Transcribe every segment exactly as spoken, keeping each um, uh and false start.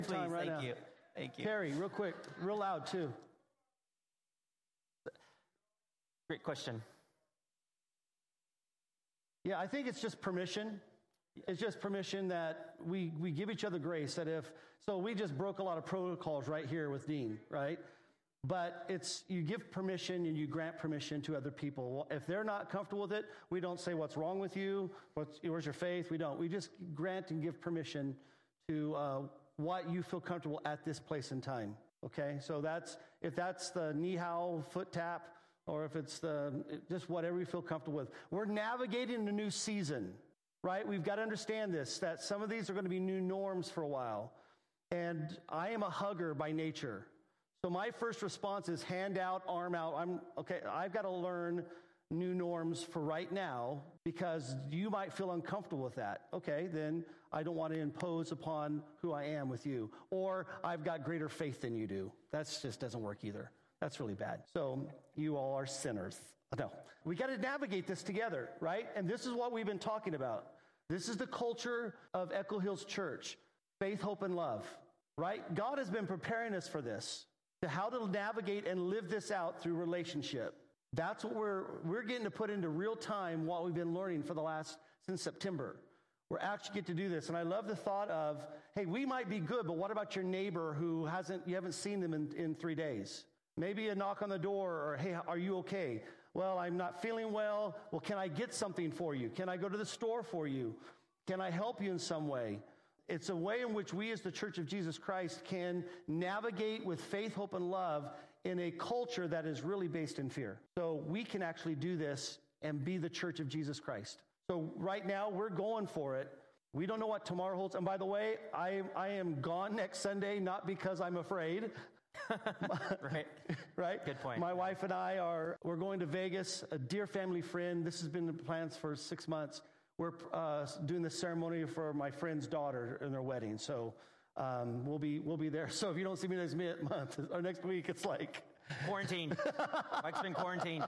Please, time right thank now. you. Thank you. Carrie, real quick, real loud too. Great question. Yeah, I think it's just permission. It's just permission that we, we give each other grace. That if, so we just broke a lot of protocols right here with Dean, right? But it's, you give permission and you grant permission to other people. If they're not comfortable with it, we don't say what's wrong with you, what's, where's your faith? We don't. We just grant and give permission to uh, what you feel comfortable at this place and time. Okay, so that's, if that's the knee-how, foot tap, or if it's the, just whatever you feel comfortable with. We're navigating a new season, right? We've got to understand this, that some of these are going to be new norms for a while. And I am a hugger by nature. So my first response is hand out, arm out. I'm okay. I've got to learn new norms for right now because you might feel uncomfortable with that. Okay, then I don't want to impose upon who I am with you. Or I've got greater faith than you do. That just doesn't work either. That's really bad. So you all are sinners. No, we got to navigate this together, right? And this is what we've been talking about. This is the culture of Echo Hills Church, faith, hope, and love, right? God has been preparing us for this, to how to navigate and live this out through relationship. That's what we're we're getting to put into real time what we've been learning for the last, since September. We're actually get to do this. And I love the thought of, hey, we might be good, but what about your neighbor who hasn't, you haven't seen them in, in three days? Maybe a knock on the door or, hey, are you okay? Well, I'm not feeling well. Well, can I get something for you? Can I go to the store for you? Can I help you in some way? It's a way in which we as the Church of Jesus Christ can navigate with faith, hope, and love in a culture that is really based in fear. So we can actually do this and be the Church of Jesus Christ. So right now, we're going for it. We don't know what tomorrow holds. And by the way, I, I am gone next Sunday, not because I'm afraid. Right. Right? Good point. My wife and I are, we're going to Vegas, a dear family friend. This has been the plans for six months. We're uh, doing the ceremony for my friend's daughter in their wedding. So um, we'll be we'll be there. So if you don't see me next month or next week, it's like quarantine. Mike's been quarantined.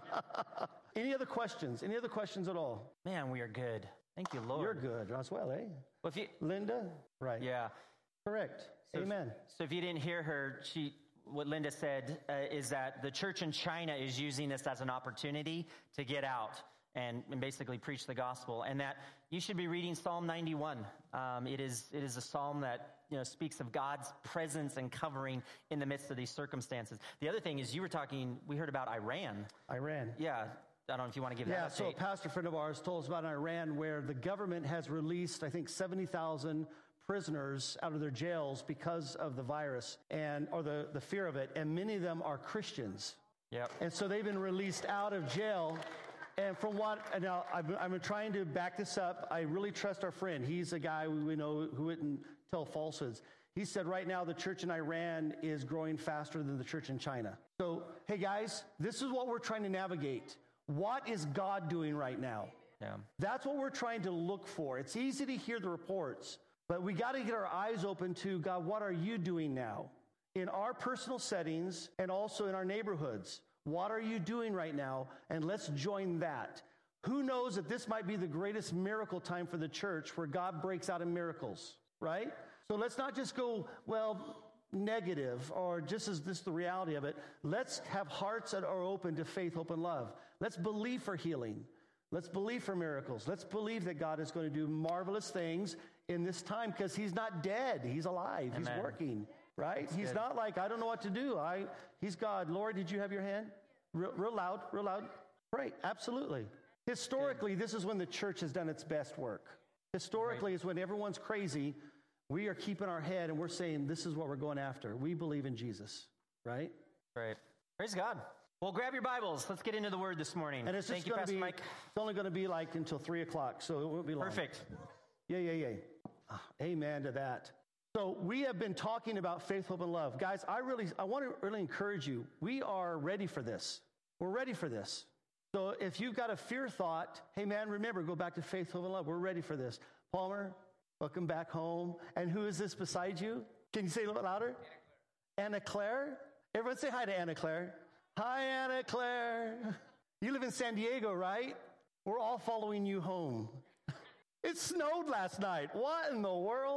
Any other questions? Any other questions at all? Man, we are good. Thank you, Lord. You're good as well, eh? Well, if you, Linda? Right. Yeah. Correct. So Amen. If, so if you didn't hear her, she what Linda said uh, is that the church in China is using this as an opportunity to get out and, and basically preach the gospel, and that you should be reading Psalm ninety-one. Um, it is it is a psalm that you know speaks of God's presence and covering in the midst of these circumstances. The other thing is you were talking, we heard about Iran. Iran. Yeah. I don't know if you want to give yeah, that update. So a pastor friend of ours told us about Iran where the government has released, I think, seventy thousand prisoners out of their jails because of the virus and or the, the fear of it, and many of them are Christians. Yep. And so they've been released out of jail. And from what, now I'm, I'm trying to back this up. I really trust our friend. He's a guy we know who wouldn't tell falsehoods. He said right now the church in Iran is growing faster than the church in China. So, hey guys, this is what we're trying to navigate. What is God doing right now? Yeah. That's what we're trying to look for. It's easy to hear the reports, but we got to get our eyes open to, God, what are you doing now? In our personal settings and also in our neighborhoods. What are you doing right now? And let's join that. Who knows that this might be the greatest miracle time for the church where God breaks out in miracles, right? So let's not just go, well, negative or just as this is the reality of it. Let's have hearts that are open to faith, hope, and love. Let's believe for healing. Let's believe for miracles. Let's believe that God is going to do marvelous things in this time because he's not dead. He's alive. Amen. He's working, right? That's he's good. not like, I don't know what to do. I, he's God. Lord, did you have your hand? Real, real loud, real loud. Pray. Absolutely. Historically, good. This is when the church has done its best work. Historically right. is when everyone's crazy. We are keeping our head and we're saying, this is what we're going after. We believe in Jesus, right? Right. Praise God. Well, grab your Bibles. Let's get into the Word this morning. And it's Thank just you, going to Pastor be, Mike. It's only going to be like until three o'clock, so it won't be long. Perfect. Yeah, yeah, yeah. Ah, amen to that. So we have been talking about faith, hope, and love. Guys, I really, I want to really encourage you. We are ready for this. We're ready for this. So if you've got a fear thought, hey man, remember, go back to faith, hope, and love. We're ready for this. Palmer, welcome back home. And who is this beside you? Can you say a little bit louder? Anna Claire. Anna Claire. Everyone say hi to Anna Claire. Hi, Anna Claire. You live in San Diego, right? We're all following you home. It snowed last night. What in the world?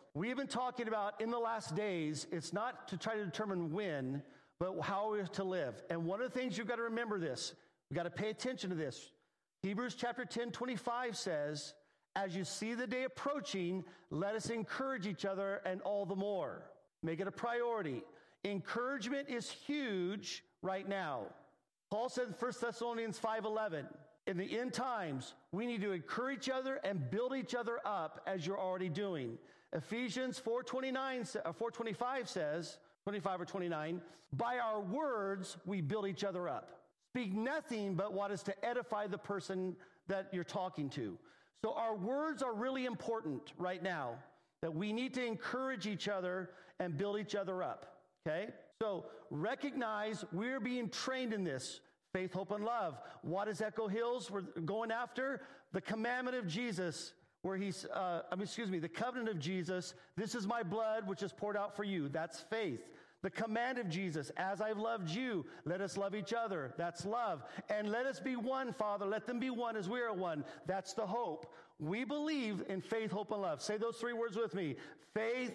we've been talking about in the last days, it's not to try to determine when, but how we're to live. And one of the things you've got to remember this, we've got to pay attention to this. Hebrews chapter ten, twenty-five says, as you see the day approaching, let us encourage each other and all the more. Make it a priority. Encouragement is huge right now. Paul said in First Thessalonians five eleven, in the end times, we need to encourage each other and build each other up as you're already doing. Ephesians four twenty-nine, four twenty-five says, twenty-five or twenty-nine, by our words we build each other up. Speak nothing but what is to edify the person that you're talking to. So our words are really important right now, that we need to encourage each other and build each other up, okay? So recognize we're being trained in this. Faith, hope, and love. What is Echo Hills? We're going after the commandment of Jesus, where he's, uh, I mean, excuse me, the covenant of Jesus. This is my blood, which is poured out for you. That's faith. The command of Jesus, as I've loved you, let us love each other. That's love. And let us be one, Father. Let them be one as we are one. That's the hope. We believe in faith, hope, and love. Say those three words with me. Faith,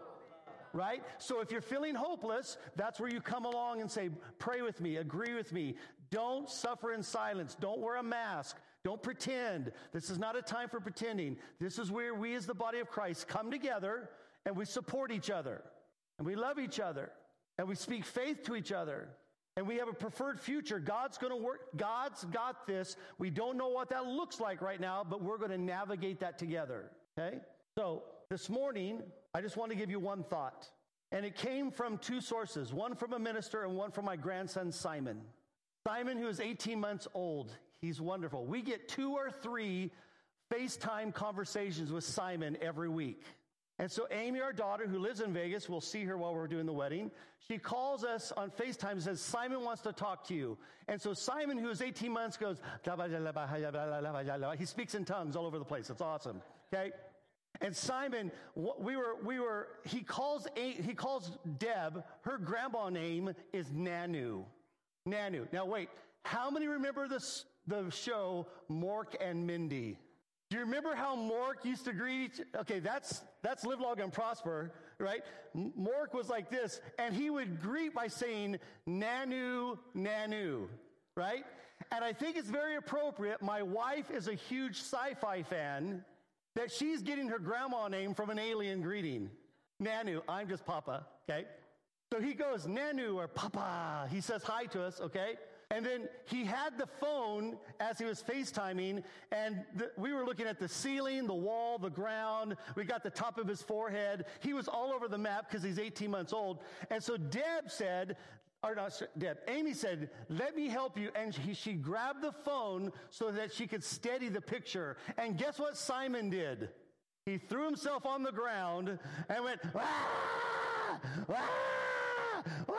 right? So if you're feeling hopeless, that's where you come along and say, pray with me, agree with me. Don't suffer in silence. Don't wear a mask. Don't pretend. This is not a time for pretending. This is where we as the body of Christ come together and we support each other. And we love each other, and we speak faith to each other, and we have a preferred future. God's going to work. God's got this. We don't know what that looks like right now, but we're going to navigate that together, okay? So this morning, I just want to give you one thought, and it came from two sources, one from a minister and one from my grandson, Simon. Simon, who is eighteen months old. He's wonderful. We get two or three FaceTime conversations with Simon every week. And so Amy, our daughter, who lives in Vegas, we'll see her while we're doing the wedding. She calls us on FaceTime and says, Simon wants to talk to you. And so Simon, who is eighteen months, goes, he speaks in tongues all over the place. It's awesome. Okay? And Simon, we were, we were, he calls, he calls Deb, her grandma name is Nanu. Nanu. Now wait, how many remember this, the show Mork and Mindy? Do you remember how Mork used to greet each? Okay, that's that's Live Long and Prosper, right? Mork was like this, and he would greet by saying, Nanu, Nanu, right? And I think it's very appropriate. My wife is a huge sci-fi fan, that she's getting her grandma name from an alien greeting. Nanu, I'm just Papa, okay? So he goes, Nanu, or Papa. He says hi to us, okay? And then he had the phone as he was FaceTiming, and the, we were looking at the ceiling, the wall, the ground. We got the top of his forehead. He was all over the map because he's eighteen months old. And so Deb said, or not Deb, Amy said, let me help you. And he, she grabbed the phone so that she could steady the picture. And guess what Simon did? He threw himself on the ground and went, ah, ah, ah.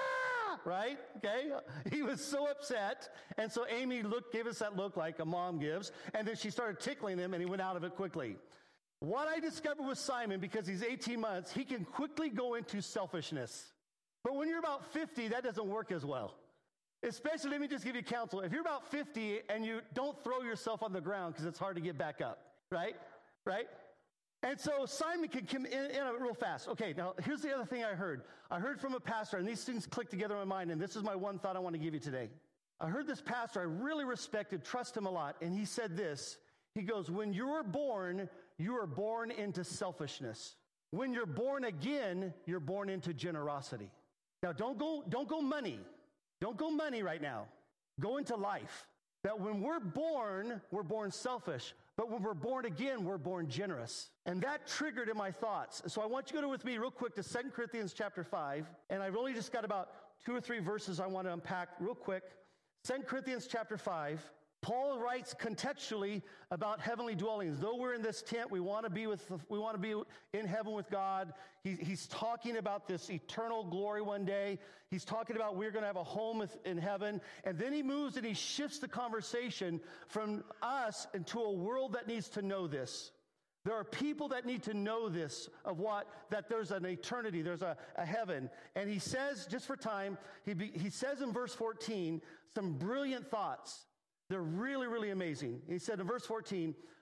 Right? Okay? He was so upset. And so Amy looked, gave us that look like a mom gives. And then she started tickling him, and he went out of it quickly. What I discovered with Simon, because he's eighteen months, he can quickly go into selfishness. But when you're about fifty, that doesn't work as well. Especially, let me just give you counsel. If you're about fifty and you don't throw yourself on the ground because it's hard to get back up. Right? Right? And so Simon can come in, in real fast. Okay, now here's the other thing I heard. I heard from a pastor, and these things click together in my mind, and this is my one thought I want to give you today. I heard this pastor I really respected, trust him a lot, and he said this. He goes, when you were born, you were born into selfishness. When you're born again, you're born into generosity. Now don't go, don't go money. Don't go money right now. Go into life. That when we're born, we're born selfish. But when we're born again, we're born generous. And that triggered in my thoughts. So I want you to go with me real quick to Second Corinthians chapter five. And I've only just got about two or three verses I want to unpack real quick. Second Corinthians chapter five. Paul writes contextually about heavenly dwellings. Though we're in this tent, we want to be with, we want to be in heaven with God. He, he's talking about this eternal glory one day. He's talking about we're going to have a home in heaven. And then he moves and he shifts the conversation from us into a world that needs to know this. There are people that need to know this, of what, that there's an eternity, there's a, a heaven. And he says, just for time, he, be, he says in verse fourteen, some brilliant thoughts. They're really, really amazing. He said in verse fourteen,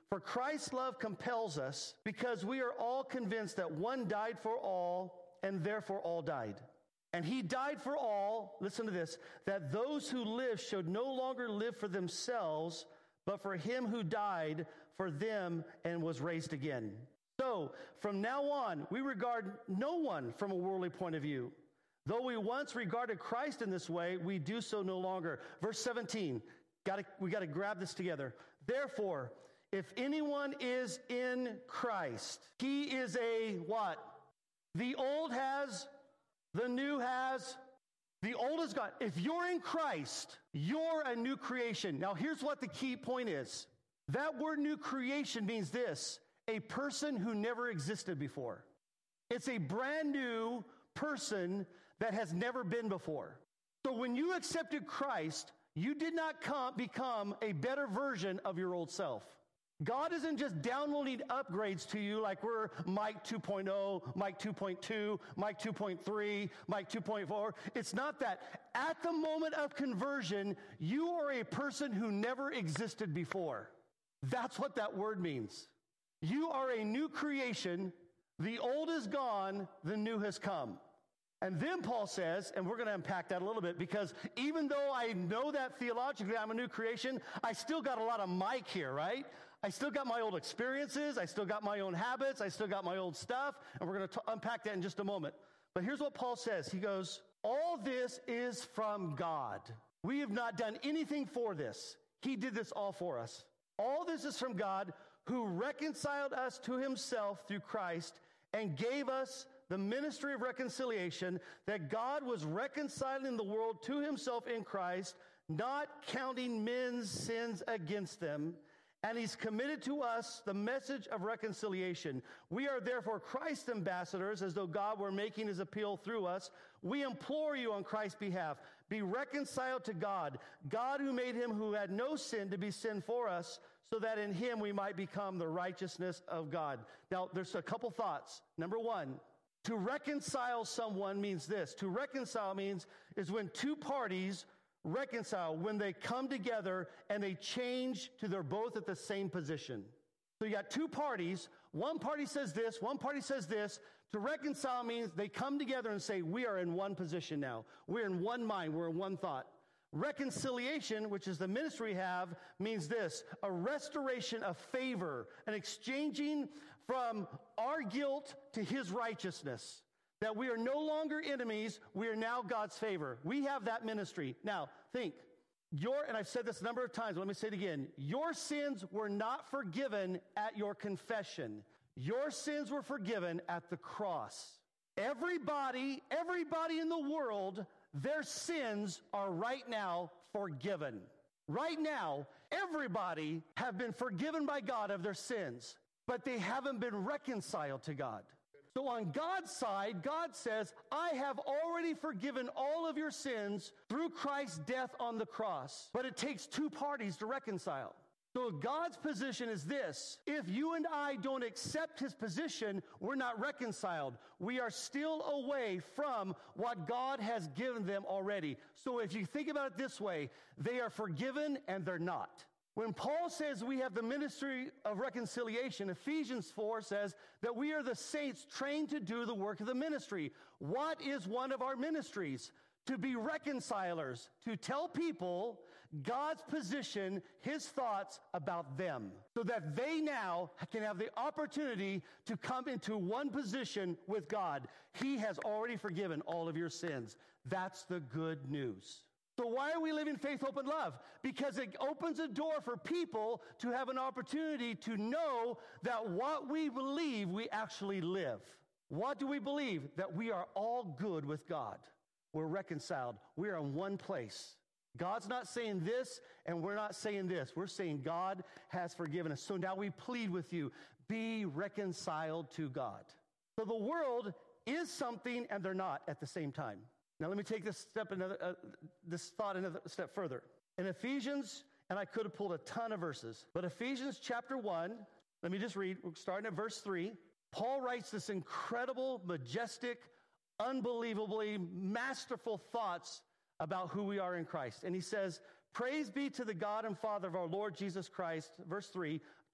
For Christ's love compels us, because we are all convinced that one died for all, and therefore all died. And he died for all, listen to this, that those who live should no longer live for themselves, but for him who died for them and was raised again. So, from now on, we regard no one from a worldly point of view. Though we once regarded Christ in this way, we do so no longer. Verse seventeen, gotta, we got to grab this together. Therefore, if anyone is in Christ, he is a what? The old has, the new has, the old is gone. If you're in Christ, you're a new creation. Now, here's what the key point is. That word new creation means this: a person who never existed before. It's a brand new person that has never been before. So when you accepted Christ, you did not come, become a better version of your old self. God isn't just downloading upgrades to you like we're Mike two point oh, Mike two point two, Mike two point three, Mike two point four. It's not that. At the moment of conversion, you are a person who never existed before. That's what that word means. You are a new creation. The old is gone, the new has come. And then Paul says, and we're going to unpack that a little bit, because even though I know that theologically I'm a new creation, I still got a lot of Mike here, right? I still got my old experiences. I still got my own habits. I still got my old stuff. And we're going to unpack that in just a moment. But here's what Paul says. He goes, all this is from God. We have not done anything for this. He did this all for us. All this is from God, who reconciled us to himself through Christ and gave us the ministry of reconciliation, that God was reconciling the world to himself in Christ, not counting men's sins against them. And he's committed to us the message of reconciliation. We are therefore Christ's ambassadors, as though God were making his appeal through us. We implore you on Christ's behalf, be reconciled to God, God who made him who had no sin to be sin for us, so that in him we might become the righteousness of God. Now, there's a couple thoughts. Number one, to reconcile someone means this. To reconcile means is when two parties reconcile, when they come together and they change to they're both at the same position. So you got two parties. One party says this, one party says this. To reconcile means they come together and say, we are in one position now. We're in one mind. We're in one thought. Reconciliation, which is the ministry we have, means this: a restoration of favor, an exchanging from our guilt to his righteousness. That we are no longer enemies, we are now God's favor. We have that ministry. Now, think, your, and I've said this a number of times, let me say it again. Your sins were not forgiven at your confession. Your sins were forgiven at the cross. Everybody, everybody in the world, their sins are right now forgiven. Right now, everybody have been forgiven by God of their sins, but they haven't been reconciled to God. So on God's side, God says, I have already forgiven all of your sins through Christ's death on the cross. But it takes two parties to reconcile. So God's position is this: if you and I don't accept his position, we're not reconciled. We are still away from what God has given them already. So if you think about it this way, they are forgiven and they're not. When Paul says we have the ministry of reconciliation, Ephesians four says that we are the saints trained to do the work of the ministry. What is one of our ministries? To be reconcilers, to tell people God's position, his thoughts about them, so that they now can have the opportunity to come into one position with God. He has already forgiven all of your sins. That's the good news. So why are we living faith, hope, and love? Because it opens a door for people to have an opportunity to know that what we believe, we actually live. What do we believe? That we are all good with God. We're reconciled. We are in one place. God's not saying this, and we're not saying this. We're saying God has forgiven us. So now we plead with you, be reconciled to God. So the world is something, and they're not at the same time. Now let me take this step another, uh, this thought another step further. In Ephesians, and I could have pulled a ton of verses, but Ephesians chapter one, let me just read, we're starting at verse three. Paul writes this incredible, majestic, unbelievably masterful thoughts about who we are in Christ. And he says, praise be to the God and Father of our Lord Jesus Christ, verse three,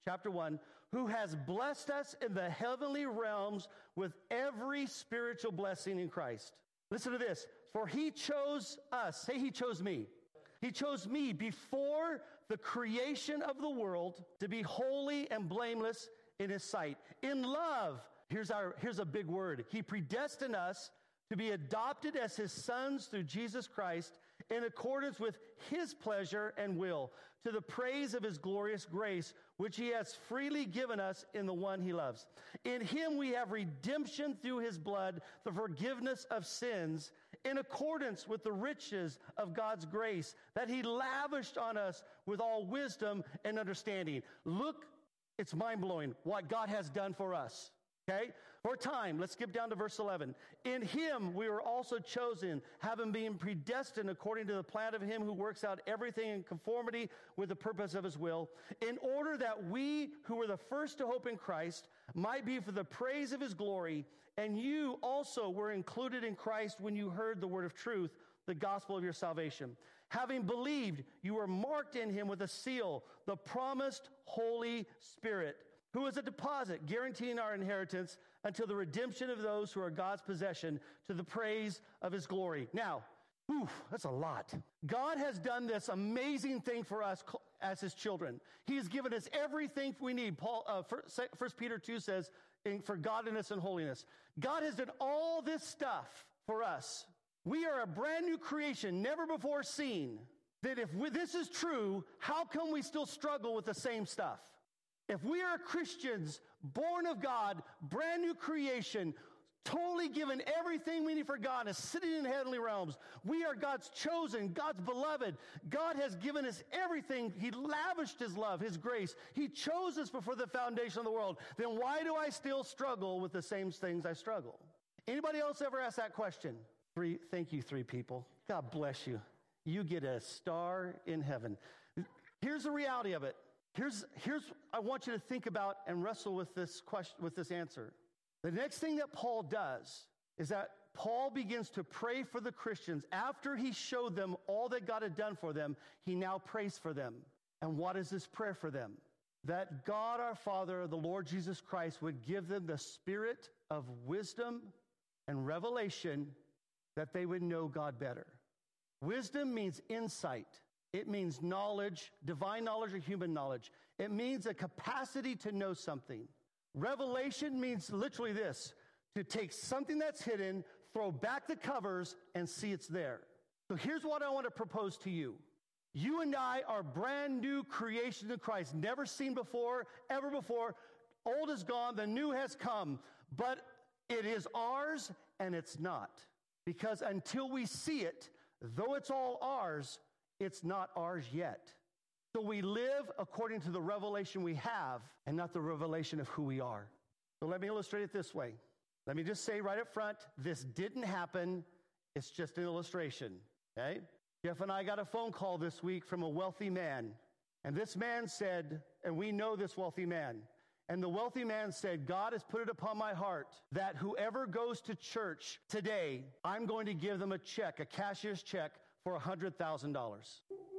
chapter one, who has blessed us in the heavenly realms with every spiritual blessing in Christ. Listen to this. For he chose us. Say he chose me. He chose me before the creation of the world to be holy and blameless in his sight. In love, here's our here's a big word. He predestined us to be adopted as his sons through Jesus Christ in accordance with his pleasure and will, to the praise of his glorious grace, which he has freely given us in the one he loves. In him we have redemption through his blood, the forgiveness of sins, in accordance with the riches of God's grace that he lavished on us with all wisdom and understanding. Look, it's mind-blowing what God has done for us. Okay? For time, let's skip down to verse eleven. In him we were also chosen, having been predestined according to the plan of him who works out everything in conformity with the purpose of his will, in order that we who were the first to hope in Christ might be for the praise of his glory. And you also were included in Christ when you heard the word of truth, the gospel of your salvation. Having believed, you were marked in him with a seal, the promised Holy Spirit, who is a deposit guaranteeing our inheritance until the redemption of those who are God's possession, to the praise of his glory. Now, whew, that's a lot. God has done this amazing thing for us as his children. He has given us everything we need. Paul, uh, First Peter two says, for godliness and holiness. God has done all this stuff for us. We are a brand new creation, never before seen. That if we, this is true, how come we still struggle with the same stuff? If we are Christians, born of God, brand new creation, totally given everything we need for God, is sitting in heavenly realms. We are God's chosen, God's beloved. God has given us everything. He lavished his love, his grace. He chose us before the foundation of the world. Then why do I still struggle with the same things I struggle? Anybody else ever ask that question? Three, thank you, three people. God bless you. You get a star in heaven. Here's the reality of it. Here's, here's, I want you to think about and wrestle with this question, with this answer. The next thing that Paul does is that Paul begins to pray for the Christians. After he showed them all that God had done for them, he now prays for them. And what is this prayer for them? That God our Father, the Lord Jesus Christ, would give them the spirit of wisdom and revelation that they would know God better. Wisdom means insight. It means knowledge, divine knowledge or human knowledge. It means a capacity to know something. Revelation means literally this, to take something that's hidden, throw back the covers, and see it's there. So here's what I want to propose to you. You and I are brand new creations in Christ, never seen before, ever before. Old is gone, the new has come. But it is ours and it's not. Because until we see it, though it's all ours, it's not ours yet. So we live according to the revelation we have and not the revelation of who we are. So let me illustrate it this way. Let me just say right up front, this didn't happen. It's just an illustration, okay? Jeff and I got a phone call this week from a wealthy man. And this man said, and we know this wealthy man, and the wealthy man said, God has put it upon my heart that whoever goes to church today, I'm going to give them a check, a cashier's check for one hundred thousand dollars.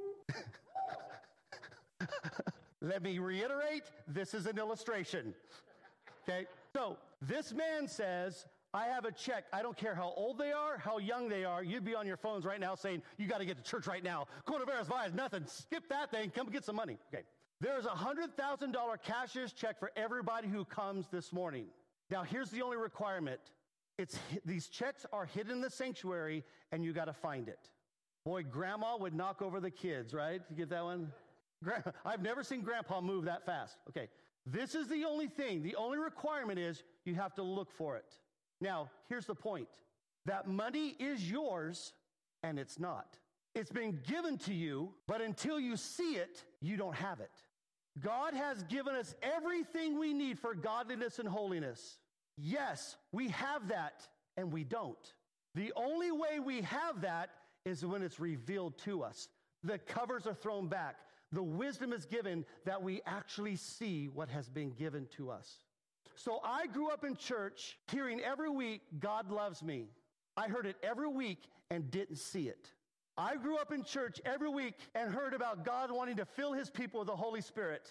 Let me reiterate, this is an illustration. Okay? So, this man says, I have a check. I don't care how old they are, how young they are. You'd be on your phones right now saying, you got to get to church right now. Coronavirus virus, nothing. Skip that thing. Come get some money. Okay. There's a one hundred thousand dollars cashier's check for everybody who comes this morning. Now, here's the only requirement. It's these checks are hidden in the sanctuary, and you got to find it. Boy, Grandma would knock over the kids, right? You get that one? Gra- I've never seen Grandpa move that fast. Okay. This is the only thing. The only requirement is you have to look for it. Now, here's the point. That money is yours, and it's not. It's been given to you, but until you see it, you don't have it. God has given us everything we need for godliness and holiness. Yes, we have that, and we don't. The only way we have that is when it's revealed to us. The covers are thrown back. The wisdom is given that we actually see what has been given to us. So I grew up in church hearing every week, God loves me. I heard it every week and didn't see it. I grew up in church every week and heard about God wanting to fill his people with the Holy Spirit.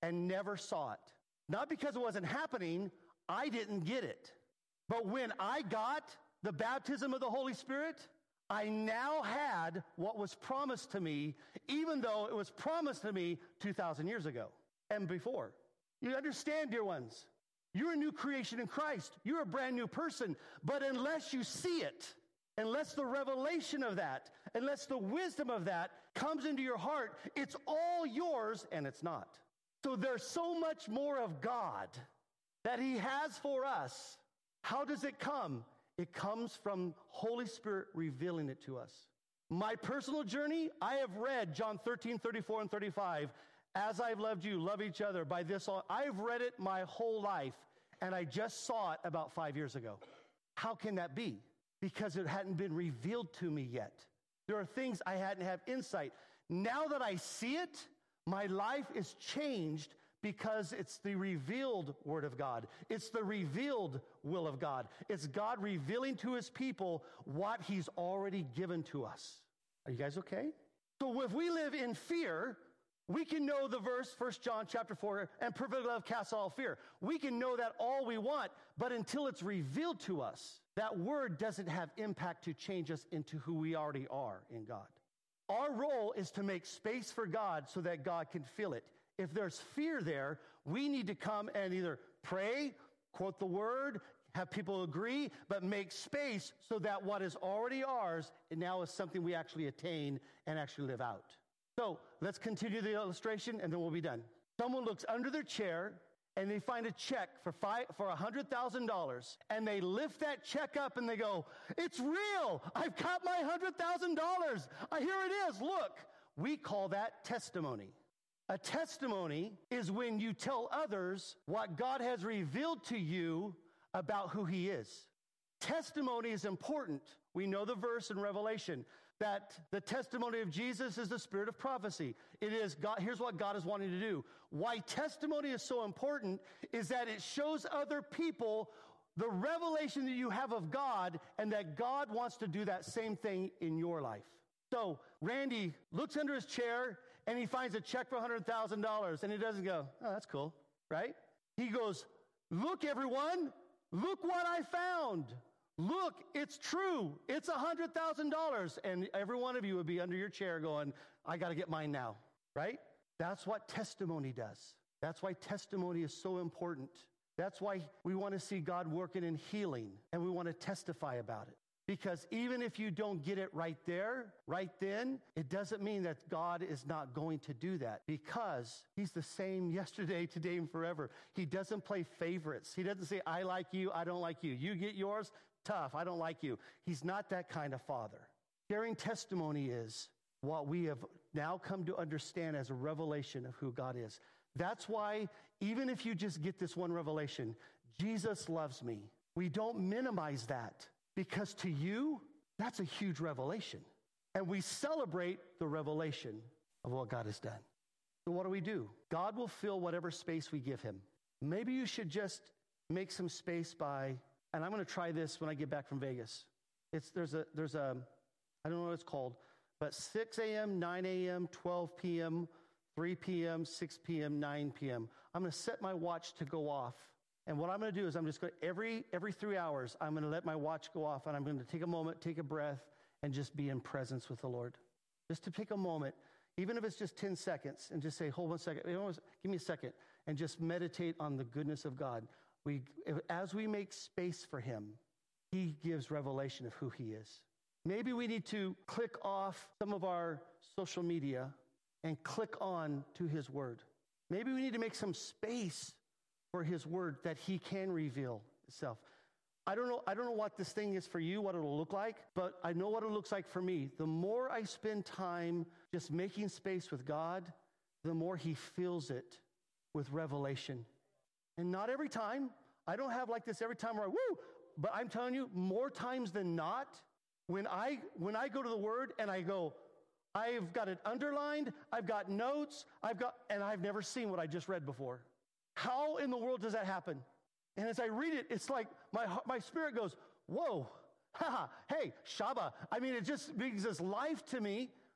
and never saw it. Not because it wasn't happening, I didn't get it. But when I got the baptism of the Holy Spirit, I now had what was promised to me, even though it was promised to me two thousand years ago and before. You understand, dear ones? You're a new creation in Christ. You're a brand new person. But unless you see it, unless the revelation of that, unless the wisdom of that comes into your heart, it's all yours, and it's not. So there's so much more of God that he has for us. How does it come? It comes from Holy Spirit revealing it to us. My personal journey, I have read John thirteen, thirty-four, and thirty-five. As I've loved you, love each other. By this, all, I've read it my whole life, and I just saw it about five years ago. How can that be? Because it hadn't been revealed to me yet. There are things I hadn't had insight. Now that I see it, my life is changed because it's the revealed Word of God. It's the revealed will of God. It's God revealing to his people what he's already given to us. Are you guys okay? So if we live in fear, we can know the verse, First John chapter four, and perfect love casts all fear. We can know that all we want, but until it's revealed to us, that word doesn't have impact to change us into who we already are in God. Our role is to make space for God so that God can feel it. If there's fear there, we need to come and either pray, quote the word, have people agree, but make space so that what is already ours now is something we actually attain and actually live out. So let's continue the illustration, and then we'll be done. Someone looks under their chair, and they find a check for five, for one hundred thousand dollars, and they lift that check up, and they go, it's real. I've got my one hundred thousand dollars. Here it is. Look. We call that testimony. A testimony is when you tell others what God has revealed to you about who he is. Testimony is important. We know the verse in Revelation that the testimony of Jesus is the spirit of prophecy. It is God. Here's what God is wanting to do. Why testimony is so important is that it shows other people the revelation that you have of God, and that God wants to do that same thing in your life. So Randy looks under his chair and he finds a check for one hundred thousand dollars, and he doesn't go, oh, that's cool, right? He goes, look, everyone, look what I found. Look, it's true. It's one hundred thousand dollars. And every one of you would be under your chair going, I got to get mine now, right? That's what testimony does. That's why testimony is so important. That's why we want to see God working in healing, and we want to testify about it. Because even if you don't get it right there, right then, it doesn't mean that God is not going to do that, because he's the same yesterday, today, and forever. He doesn't play favorites. He doesn't say, I like you, I don't like you. You get yours, tough, I don't like you. He's not that kind of father. Sharing testimony is what we have now come to understand as a revelation of who God is. That's why, even if you just get this one revelation, Jesus loves me, we don't minimize that. Because to you, that's a huge revelation. And we celebrate the revelation of what God has done. So what do we do? God will fill whatever space we give him. Maybe you should just make some space by, and I'm going to try this when I get back from Vegas. It's there's a, there's a, I don't know what it's called, but six a.m., nine a.m., twelve p.m., three p.m., six p.m., nine p.m. I'm going to set my watch to go off. And what I'm going to do is I'm just going to, every, every three hours, I'm going to let my watch go off, and I'm going to take a moment, take a breath, and just be in presence with the Lord. Just to take a moment, even if it's just ten seconds, and just say, hold one second, give me a second, and just meditate on the goodness of God. We, as we make space for him, he gives revelation of who he is. Maybe we need to click off some of our social media and click on to his word. Maybe we need to make some space for his word that he can reveal itself. I don't know, I don't know what this thing is for you, what it'll look like, but I know what it looks like for me. The more I spend time just making space with God, the more he fills it with revelation. And not every time. I don't have like this every time where I, woo! But I'm telling you, more times than not, when I when I go to the word and I go, I've got it underlined, I've got notes, I've got, and I've never seen what I just read before. How in the world does that happen? And as I read it, it's like my my spirit goes, whoa, haha, hey, Shabbat. I mean, it just brings this life to me,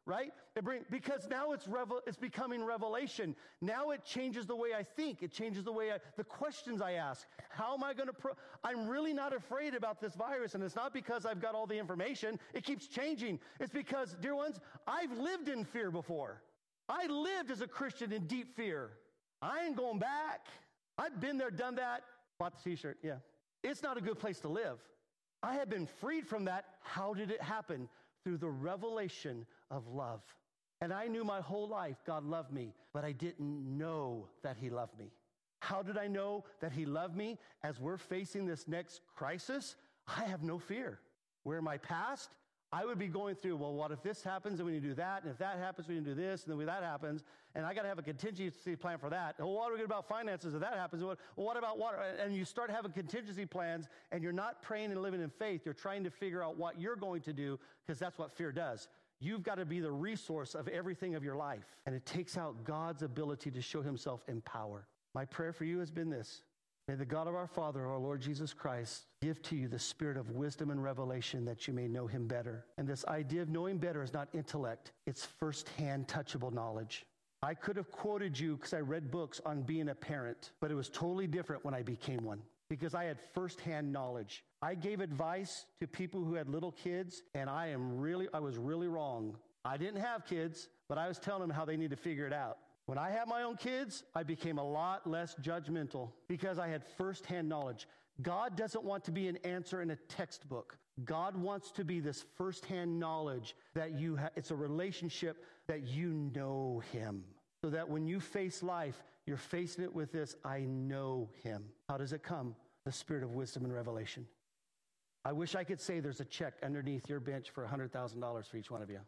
right? It bring, because now it's revel, it's becoming revelation. Now it changes the way I think. It changes the way I, the questions I ask. How am I going to, pro- I'm really not afraid about this virus, and it's not because I've got all the information. It keeps changing. It's because, dear ones, I've lived in fear before. I lived as a Christian in deep fear. I ain't going back. I've been there, done that. Bought the t-shirt, yeah. It's not a good place to live. I have been freed from that. How did it happen? Through the revelation of love. And I knew my whole life God loved me, but I didn't know that he loved me. How did I know that he loved me? As we're facing this next crisis, I have no fear. Where in my past, I would be going through, well, what if this happens and we need to do that? And if that happens, we need to do this. And then when that happens, and I got to have a contingency plan for that. Well, what are we going to do about finances if that happens? Well, what about water? And you start having contingency plans, and you're not praying and living in faith. You're trying to figure out what you're going to do, because that's what fear does. You've got to be the resource of everything of your life. And it takes out God's ability to show himself in power. My prayer for you has been this. May the God of our Father, our Lord Jesus Christ, give to you the spirit of wisdom and revelation that you may know him better. And this idea of knowing better is not intellect. It's firsthand, touchable knowledge. I could have quoted you because I read books on being a parent, but it was totally different when I became one because I had firsthand knowledge. I gave advice to people who had little kids, and I am really, I was really wrong. I didn't have kids, but I was telling them how they need to figure it out. When I had my own kids, I became a lot less judgmental because I had firsthand knowledge. God doesn't want to be an answer in a textbook. God wants to be this firsthand knowledge that you have. It's a relationship that you know him. So that when you face life, you're facing it with this, I know him. How does it come? The spirit of wisdom and revelation. I wish I could say there's a check underneath your bench for one hundred thousand dollars for each one of you.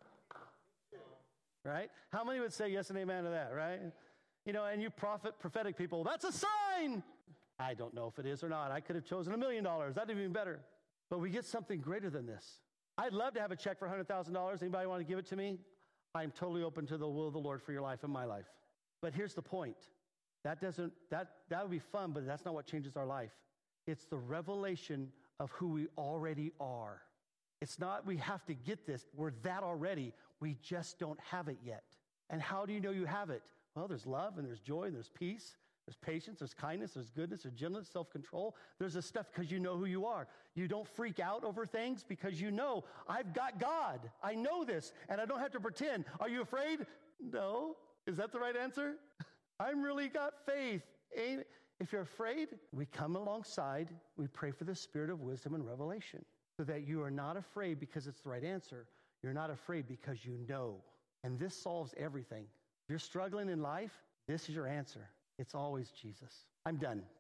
Right? How many would say yes and amen to that, right? You know, and you prophet, prophetic people, that's a sign. I don't know if it is or not. I could have chosen a million dollars. That'd be even better. But we get something greater than this. I'd love to have a check for one hundred thousand dollars. Anybody want to give it to me? I'm totally open to the will of the Lord for your life and my life. But here's the point. That doesn't, that, that would be fun, but that's not what changes our life. It's the revelation of who we already are. It's not we have to get this. We're that already. We just don't have it yet. And how do you know you have it? Well, there's love and there's joy and there's peace. There's patience, there's kindness, there's goodness, there's gentleness, self-control. There's this stuff because you know who you are. You don't freak out over things because you know, I've got God. I know this, and I don't have to pretend. Are you afraid? No. Is that the right answer? I'm really got faith. Ain't, if you're afraid, we come alongside. We pray for the spirit of wisdom and revelation so that you are not afraid because it's the right answer. You're not afraid because you know. And this solves everything. If you're struggling in life, this is your answer. It's always Jesus. I'm done.